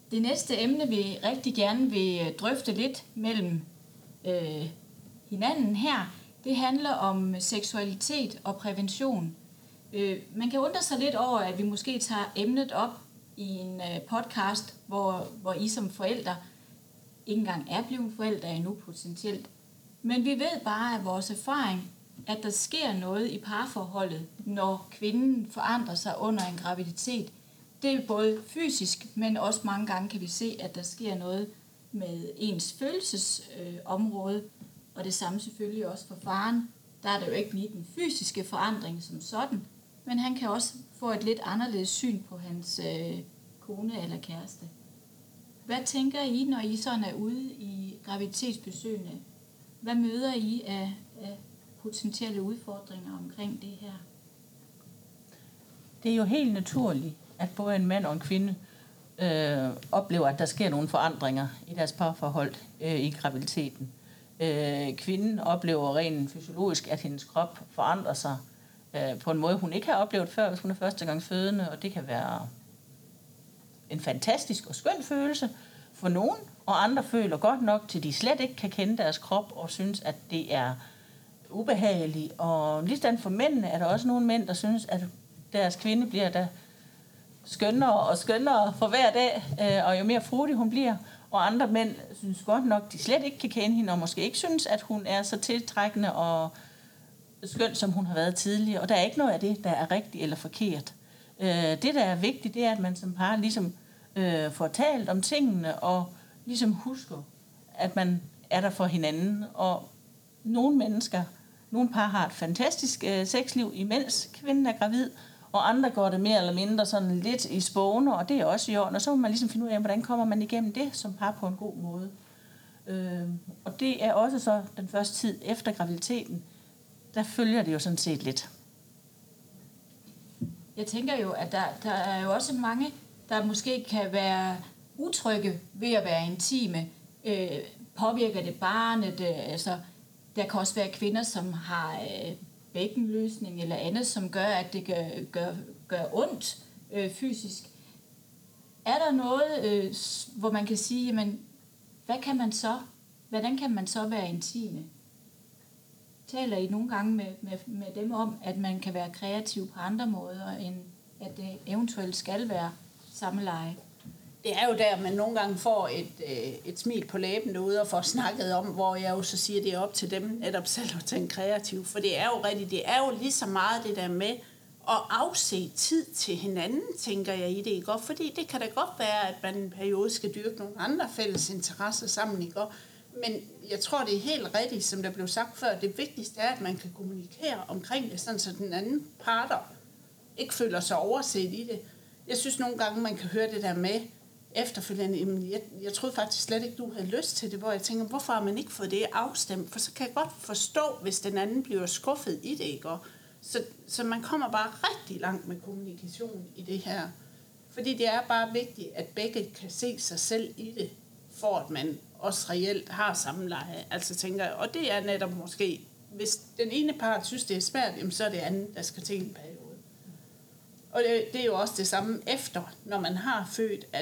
Det næste emne, vi rigtig gerne vil drøfte lidt mellem hinanden her, det handler om seksualitet og prævention. Man kan undre sig lidt over, at vi måske tager emnet op i en podcast, hvor I som forældre ikke engang er blevet forældre endnu potentielt. Men vi ved bare af vores erfaring, at der sker noget i parforholdet, når kvinden forandrer sig under en graviditet. Det er både fysisk, men også mange gange kan vi se, at der sker noget med ens følelsesområde, og det samme selvfølgelig også for faren. Der er der jo ikke lige den fysiske forandring som sådan, men han kan også få et lidt anderledes syn på hans kone eller kæreste. Hvad tænker I, når I sådan er ude i graviditetsbesøgene? Hvad møder I af potentielle udfordringer omkring det her? Det er jo helt naturligt, at både en mand og en kvinde oplever, at der sker nogle forandringer i deres parforhold i graviditeten. Kvinden oplever rent fysiologisk, at hendes krop forandrer sig på en måde, hun ikke har oplevet før, hvis hun er første gang fødende, og det kan være en fantastisk og skøn følelse for nogen, og andre føler godt nok, til de slet ikke kan kende deres krop og synes, at det er ubehageligt. Og ligesådan for mændene er der også nogle mænd, der synes, at deres kvinde bliver der skønnere og skønnere for hver dag, og jo mere frudig hun bliver. Og andre mænd synes godt nok, de slet ikke kan kende hende, og måske ikke synes, at hun er så tiltrækkende og skøn, som hun har været tidligere. Og der er ikke noget af det, der er rigtigt eller forkert. Det, der er vigtigt, det er, at man som par ligesom får talt om tingene, og ligesom husker, at man er der for hinanden. Og nogle par har et fantastisk sexliv, imens kvinden er gravid, og andre går det mere eller mindre sådan lidt i spåne, og det er også i orden. Og så må man ligesom finde ud af, hvordan kommer man igennem det som par på en god måde. Og det er også så den første tid efter graviditeten, der følger det jo sådan set lidt. Jeg tænker jo, at der er jo også mange, der måske kan være utrygge ved at være intime. Påvirker det barnet? Altså, der kan også være kvinder, som har bækkenløsning eller andet, som gør, at det gør ondt fysisk. Er der noget, hvor man kan sige, jamen, hvordan kan man så være intime? Taler I nogle gange med dem om, at man kan være kreativ på andre måder, end at det eventuelt skal være samleje? Det er jo der, man nogle gange får et smil på læben derude og får snakket om, hvor jeg jo så siger, det er op til dem netop selv at tænke kreativ. For det er jo rigtigt, det er jo lige så meget det der med at afse tid til hinanden, tænker jeg i det, ikke? Fordi det kan da godt være, at man en periode skal dyrke nogle andre fælles interesser sammen, ikke? Men jeg tror, det er helt rigtigt, som der blev sagt før. Det vigtigste er, at man kan kommunikere omkring det, sådan så den anden parter ikke føler sig overset i det. Jeg synes nogle gange, man kan høre det der med efterfølgende, jeg troede faktisk slet ikke, du havde lyst til det, hvor jeg tænker, hvorfor har man ikke fået det afstemt? For så kan jeg godt forstå, hvis den anden bliver skuffet i det, ikke? Så man kommer bare rigtig langt med kommunikation i det her. Fordi det er bare vigtigt, at begge kan se sig selv i det, for at man også reelt har samleje. Altså tænker jeg, og det er netop måske, hvis den ene part synes, det er svært, så er det anden, der skal til en periode. Og det er jo også det samme efter, når man har født, at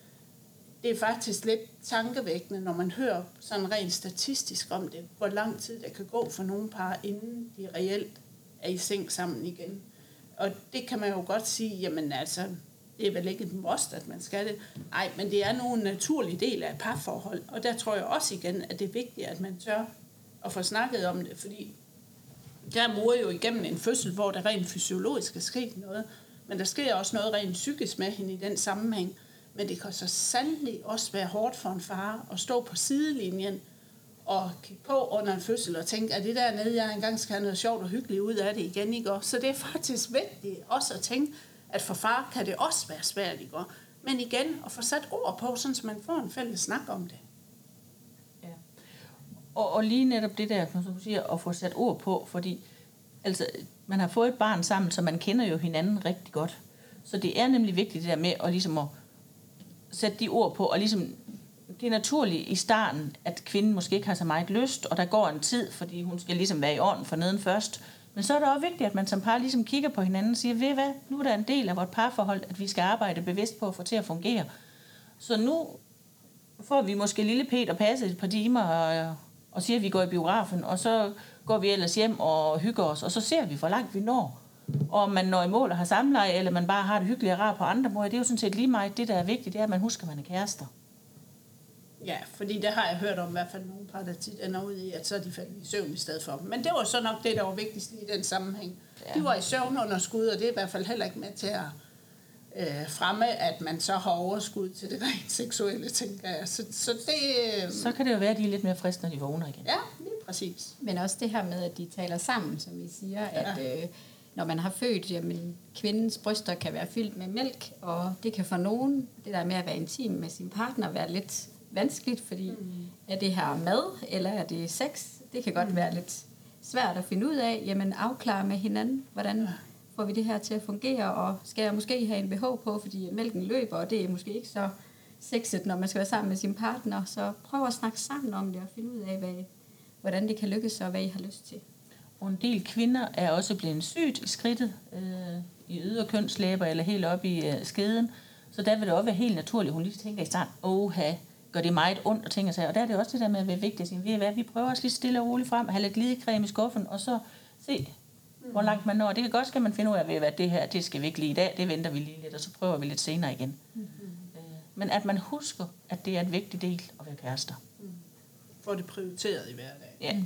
det er faktisk lidt tankevækkende, når man hører sådan rent statistisk om det, hvor lang tid der kan gå for nogle par, inden de reelt er i seng sammen igen. Og det kan man jo godt sige, jamen altså, det er vel ikke et must, at man skal det. Nej, men det er nogen naturlig del af et parforhold. Og der tror jeg også igen, at det er vigtigt, at man tør at få snakket om det, fordi der mor jo igennem en fødsel, hvor der rent fysiologisk er sket noget, men der sker også noget rent psykisk med hende i den sammenhæng. Men det kan så sandelig også være hårdt for en far at stå på sidelinjen og kigge på under en fødsel og tænke, at det dernede, jeg engang skal have noget sjovt og hyggeligt ud af det igen, ikke? Så det er faktisk vigtigt også at tænke, at for far kan det også være svært, ikke? Men igen, at få sat ord på, sådan så man får en fælles snak om det. Ja. Og lige netop det der, som du siger, at få sat ord på, fordi altså, man har fået et barn sammen, så man kender jo hinanden rigtig godt. Så det er nemlig vigtigt det der med at, ligesom at sætte de ord på, og ligesom, det er naturligt i starten, at kvinden måske ikke har så meget lyst, og der går en tid, fordi hun skal ligesom være i orden for neden først. Men så er det også vigtigt, at man som par ligesom kigger på hinanden og siger, ved hvad, nu er der en del af vort parforhold, at vi skal arbejde bevidst på at få til at fungere. Så nu får vi måske lille Peter passet et par timer og siger, at vi går i biografen, og så går vi ellers hjem og hygger os, og så ser vi, hvor langt vi når. Og om man når i mål og har samleje, eller man bare har det hyggeligt og rart på andre måder, det er jo sådan set lige meget. Det, der er vigtigt, det er, at man husker, at man er kærester. Ja, fordi det har jeg hørt om i hvert fald nogle par, der tit ender ud i, at så er de faldet i søvn i stedet for. Men det var så nok det, der var vigtigst i den sammenhæng. Ja. De var i søvnunderskud, og det er i hvert fald heller ikke med til at fremme, at man så har overskud til det rent seksuelle, tænker jeg. Så kan det jo være, at de er lidt mere friske, når de vågner igen. Ja, lige præcis. Men også det her med, at de taler sammen, som I siger, at når man har født, jamen, kvindens bryster kan være fyldt med mælk, og det kan for nogen, det der med at være intim med sin partner, være lidt vanskeligt, fordi er det her mad, eller er det sex? Det kan godt være lidt svært at finde ud af. Jamen, afklare med hinanden, hvordan får vi det her til at fungere, og skal jeg måske have en BH på, fordi mælken løber, og det er måske ikke så sexet, når man skal være sammen med sin partner. Så prøv at snakke sammen om det, og finde ud af, hvordan det kan lykkes, og hvad I har lyst til. Og en del kvinder er også blevet sygt i skridtet, i yderkønslæber, eller helt op i skeden. Så der vil det også være helt naturligt, hun lige tænker i starten, gør det meget ondt og tænker sig. Og der er det også det der med at være vigtigt at sige, vi prøver os lige stille og roligt frem, have lidt glidecreme i skuffen, og så se, hvor langt man når. Det kan godt, skal man finde ud af, at det her, det skal vi ikke lige i dag, det venter vi lige lidt, og så prøver vi lidt senere igen. Men at man husker, at det er en vigtig del at være kærester. Får det prioriteret i hverdagen. Ja.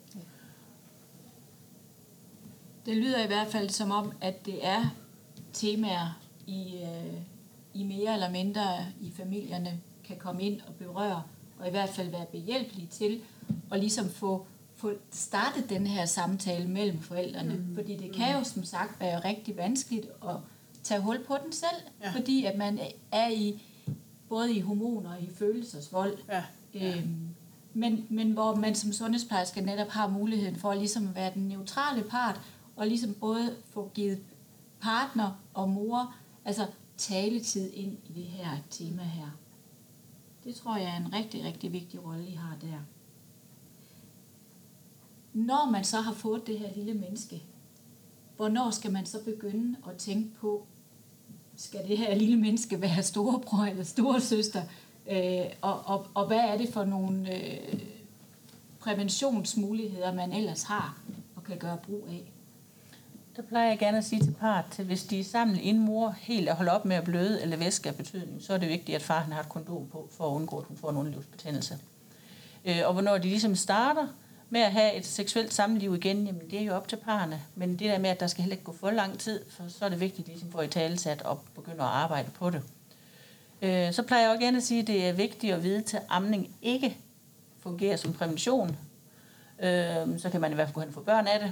Det lyder i hvert fald som om, at det er temaer i mere eller mindre i familierne kan komme ind og berøre, og i hvert fald være behjælpelige til at ligesom få startet den her samtale mellem forældrene. Fordi det kan jo som sagt være rigtig vanskeligt at tage hul på den selv, fordi at man er både i hormoner og i følelsesvold. Men hvor man som sundhedsplejerske netop har muligheden for at ligesom være den neutrale part, og ligesom både få givet partner og mor, altså taletid ind i det her tema her. Det tror jeg er en rigtig, rigtig vigtig rolle, I har der. Når man så har fået det her lille menneske, hvornår skal man så begynde at tænke på, skal det her lille menneske være storebror eller storesøster? Og hvad er det for nogle præventionsmuligheder, man ellers har og kan gøre brug af? Der plejer jeg gerne at sige til parret, at hvis de er sammen inden mor helt at holde op med at bløde eller væske af betydning, så er det vigtigt, at far har et kondom på, for at undgå, at hun får en underlivsbetændelse. Og hvornår de ligesom starter med at have et seksuelt samliv igen, jamen det er jo op til parrene. Men det der med, at der skal heller ikke gå for lang tid, for så er det vigtigt, at de ligesom får i talesat og begynder at arbejde på det. Så plejer jeg også gerne at sige, at det er vigtigt at vide, at amning ikke fungerer som prævention. Så kan man i hvert fald gå hen og få børn af det.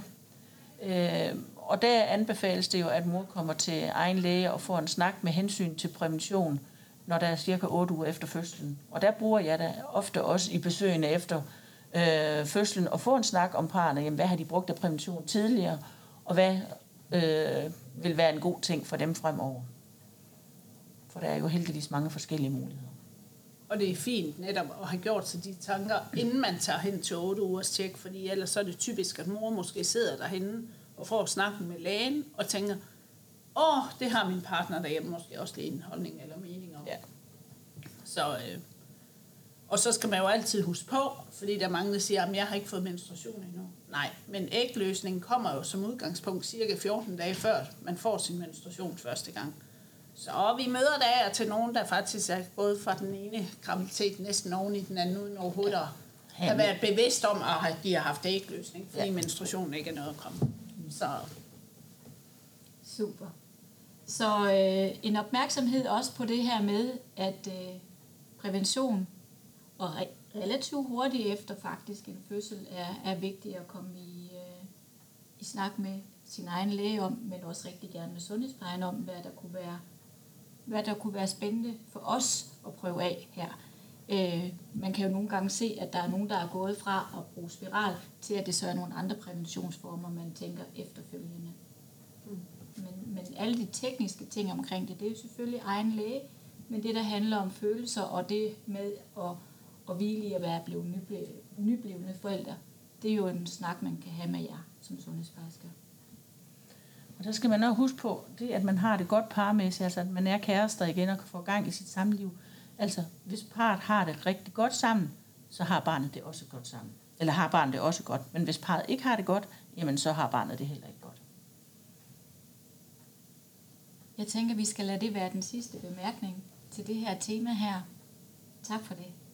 Og der anbefales det jo, at mor kommer til egen læge og får en snak med hensyn til prævention, når der er cirka 8 uger efter fødslen. Og der bruger jeg da ofte også i besøgene efter fødslen og få en snak om parrene. Jamen, hvad har de brugt af prævention tidligere, og hvad vil være en god ting for dem fremover? For der er jo heldigvis mange forskellige muligheder. Og det er fint netop at have gjort sig de tanker, inden man tager hen til 8 ugers tjek, fordi ellers så er det typisk, at mor måske sidder derhenne og får snakken med lægen og tænker, det har min partner derhjemme måske også lige en holdning eller mening om. Ja. Så, og så skal man jo altid huske på, fordi der er mange, der siger, at jeg har ikke fået menstruation endnu. Nej, men ægløsningen kommer jo som udgangspunkt cirka 14 dage før man får sin menstruation første gang. Så vi møder der til nogen, der faktisk er gået fra den ene graviditet næsten oven i den anden, uden overhovedet at have været bevidst om, at de har haft ægløsning, fordi menstruationen ikke er noget at komme. Så. Super. Så en opmærksomhed også på det her med, at prævention og relativt hurtigt efter faktisk en fødsel er vigtigt at komme i snak med sin egen læge om, men også rigtig gerne med sundhedsplejen om, hvad der kunne være spændende for os at prøve af her. Man kan jo nogle gange se, at der er nogen, der er gået fra at bruge spiral, til at det så er nogle andre præventionsformer, man tænker efterfølgende. Men alle de tekniske ting omkring det er jo selvfølgelig egen læge, men det, der handler om følelser, og det med at hvile i at være blevet nyblevende forældre, det er jo en snak, man kan have med jer som sundhedsplejersker. Og der skal man også huske på, det at man har det godt parmæssigt, altså at man er kærester igen og får gang i sit samliv, Altså, hvis parret har det rigtig godt sammen, så har barnet det også godt sammen. Eller har barnet det også godt. Men hvis parret ikke har det godt, jamen så har barnet det heller ikke godt. Jeg tænker, vi skal lade det være den sidste bemærkning til det her tema her. Tak for det.